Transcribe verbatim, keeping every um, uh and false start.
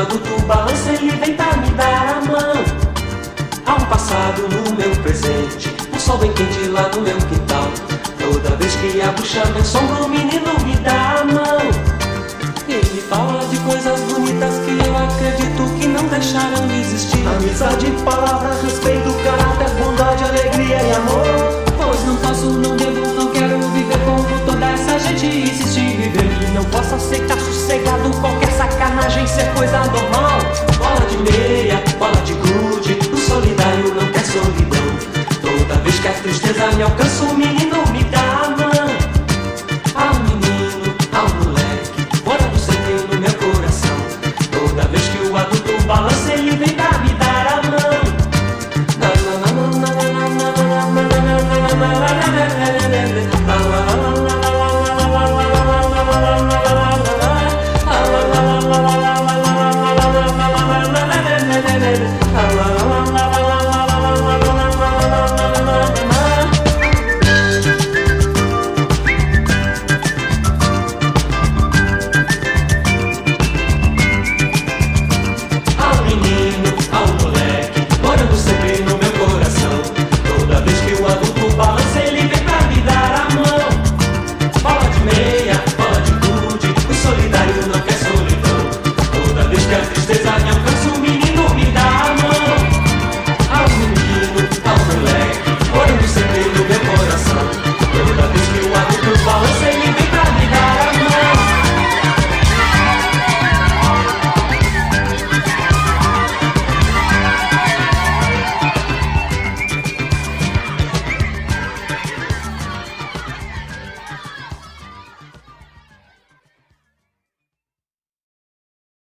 quando tu balança ele vem pra me dar a mão. Há um passado no meu presente, um sol bem quente lá no meu quintal. Toda vez que a bruxa me assombra, o menino me dá a mão. Ele fala de coisas bonitas que eu acredito que não deixaram de existir. Amizade, palavras, respeito, caráter, bondade, alegria e amor. Pois não posso, não devo, não quero viver como toda essa gente insiste em viver. E não posso aceitar sossegado qualquer sacanagem ser coisa normal.